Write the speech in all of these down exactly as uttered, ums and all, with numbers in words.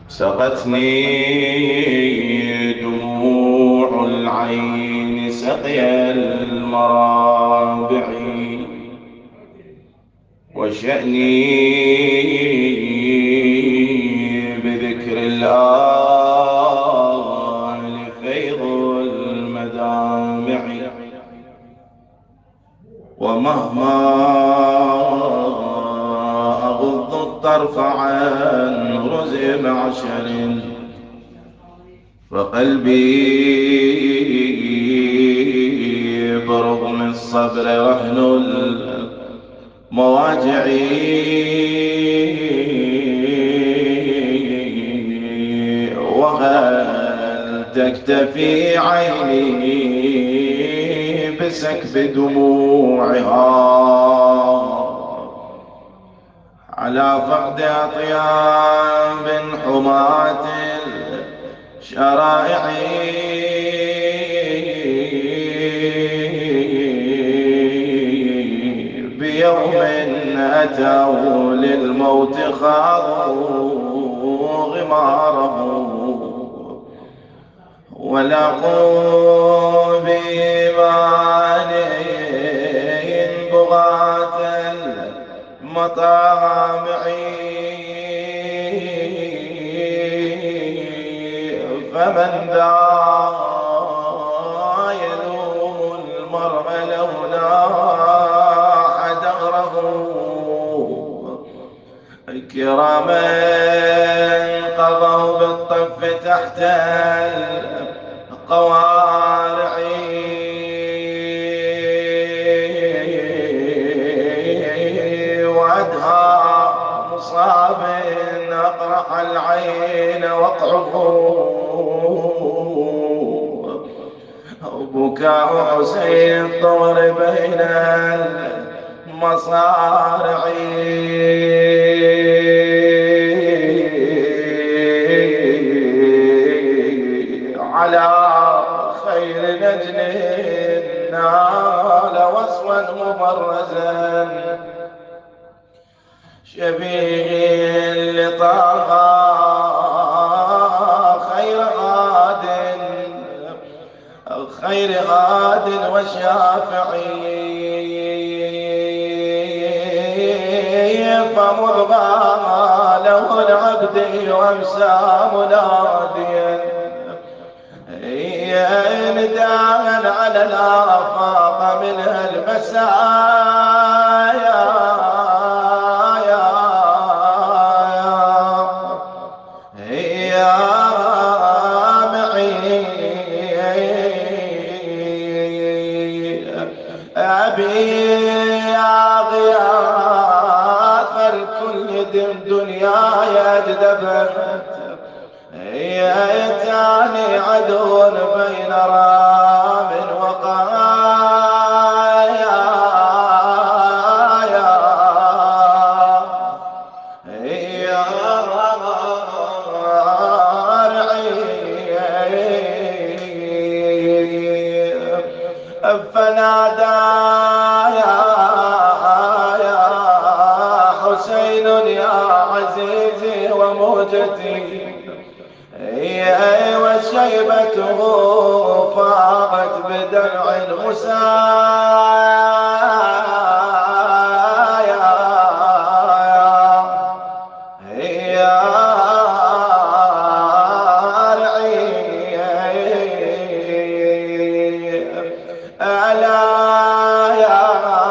سقتني دموع العين سقي المرابع، وشأني بذكر الآل فيض المدامع. ومهما أغض الطرف عن رزء معشر، فقلبي برغم الصبر رهن المواجع. وهل تكتفي عيني بسكب دموعها على فقد أطياب حماة الشرائع؟ بيوم أتوا للموت خاضوا غماره، ولقوا بإيمان بغاة المطامع. فمن ذا يلوم المرء لو لاح دهره؟ كراما قضوا بالطف تحت القوارع، وأدهى مصاب أقرح العين وقعه، بكاء حسين طور بين المصارع. على خير نجل نال وصفا مبرزا، شبيه لطه خير غاد خير غاد وشافعي. فمضغى له العبد وامسى مناديا نداء على الآفاق منها المسايا. يا معي أبي يا غياث الكل دنياي أجدبت، يأتاني عدو بين رام وقايا. يا فنادى يا حسين يا عزيزي وموجتي، وشيبته فاقت بدرع المسايا. يا ألا يا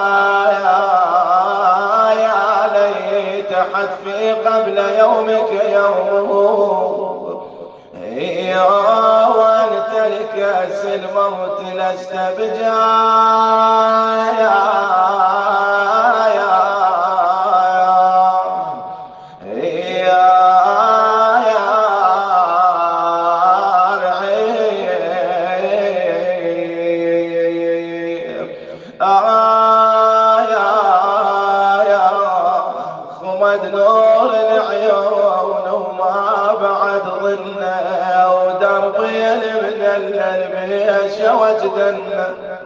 يا ليت حتفي قبل يومك يوم، وانت لكأس الموت لست بجايا. خمد نور العيون وما بعد ظلنا، ودربي من البيش وجدنا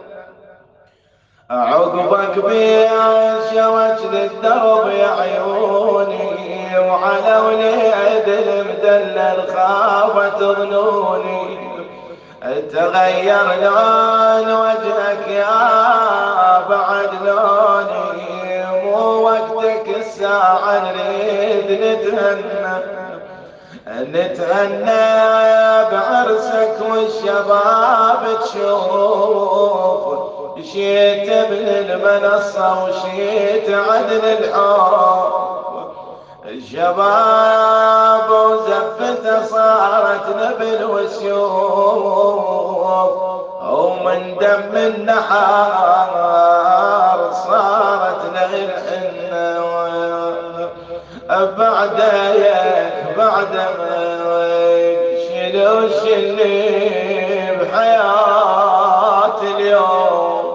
عقبك بيش وجد الدرب يا عيوني، وعلى وليد الولد المدلل خافت ظنوني تغير لون وجهك يا بعد لوني مو وقتك الساعة نريد نتهنى نتهنى بعرسك والشباب تشوف شيت ابن المنصة وشيت عدل الحب الشباب وزفته صارت نبل وسيوف ومن دم النحار صارت له الحنة بعدك بعدك شنو اللي بحياة اليوم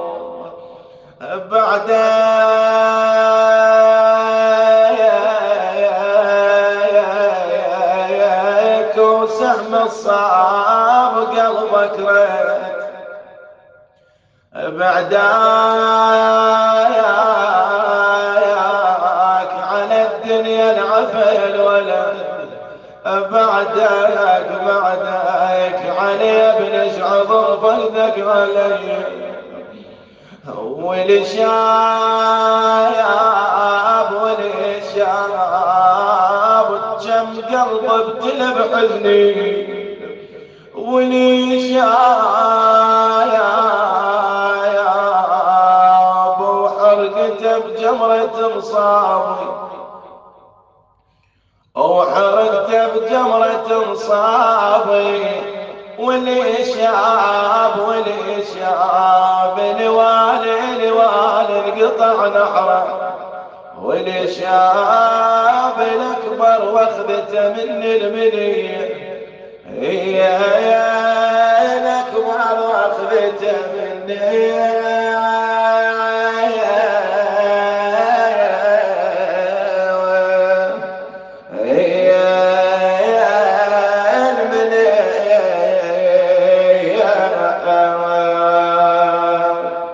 بعدك وسهم الصعب قلبك رد بعدك على الدنيا العفل الولد بعدك بعدك علي ابن شعظم فقدك علي والشاب والشاب كم قلب ابتلى بحزني والشاب وحرقته بجمرة مصابي وحرقته بجمرة مصابي والشاب والشاب الوالي الوالي انقطع نحره والشاب الاكبر واخذته من المنيه هي